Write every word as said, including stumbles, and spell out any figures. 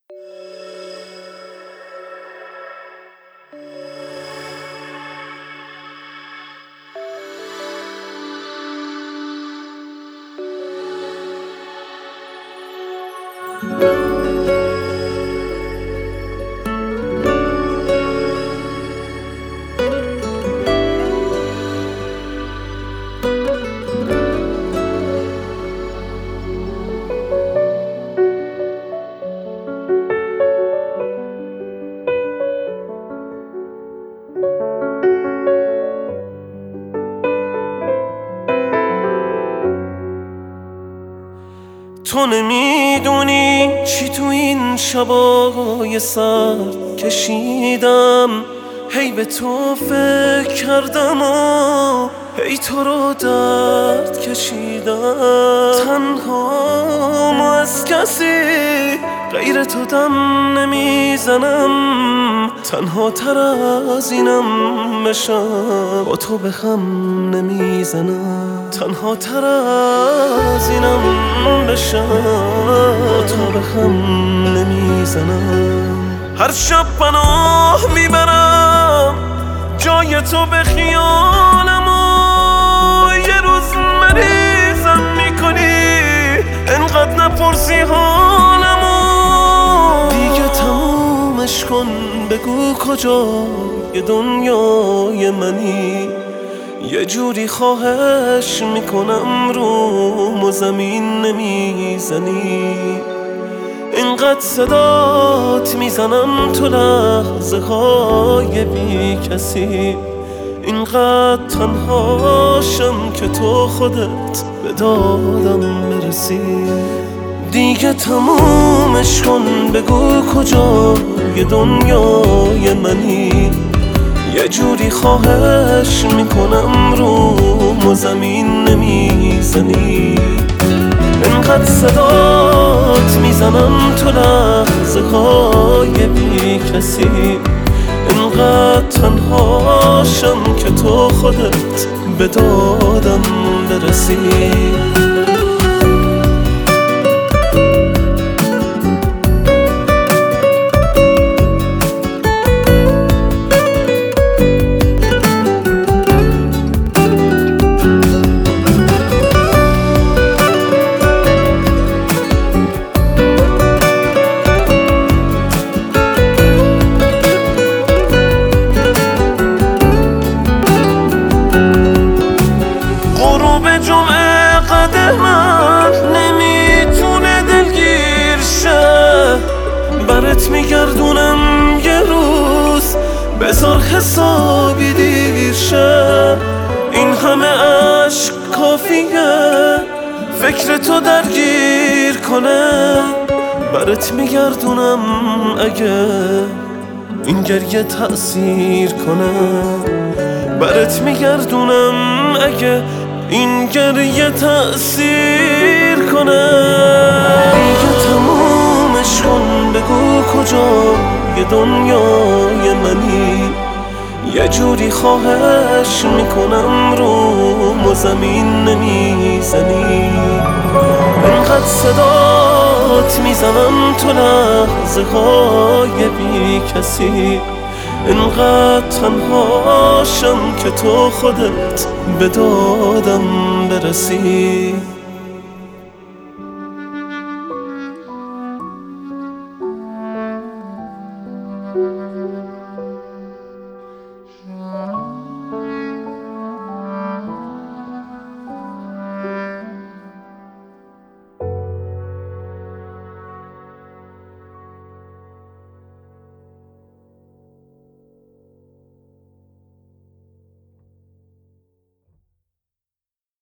تو نمیدونی چی تو این شبای سرد کشیدم، هی به تو فکر کردم و هی تو رو درد کشیدم. تنها ما از کسی غیر تو دم نمیزنم، تنها تر از اینم بشم با تو به هم نمیزنم. تنها تر از اینم بشم با تو به هم نمیزنم. هر شب پناه میبرم جای تو به خیالم و یه روز مریضم میکنی انقدر نپرسی حالم و دیگه تمومش کن، بگو کجای دنیای منی. یه جوری خواهش میکنم روم و زمین نمیزنی. اینقدر صدات میزنم تو لحظه های بی کسی، اینقدر تنهاشم که تو خودت به دادم برسی. دیگه تمومش کن، بگو کجای دنیای منی. یه جوری خواهش میکنم روم و زمین نمیزنی. اینقدر صدات میزنم تو لحظه های بی کسی، اینقدر تنهاشم که تو خودت به دادم برسی. جمعه قدمم نمیتونه دلگیر شه، برات میگردونم یه روز بذار حسابی دیر شه. این همه عشق کافیه فکر تو درگیر کنه، برات میگردونم اگه این گریه تأثیر کنه. برات میگردونم اگه این گریه تأثیر کنه. دیگه تمومش کن، بگو کجای دنیای منی. یه جوری خواهش میکنم روم و زمین نمیزنی. اینقدر صدات میزنم تو لحظه های بی کسی، اینقدر تنهاشم که تو خودت به دادم برسی.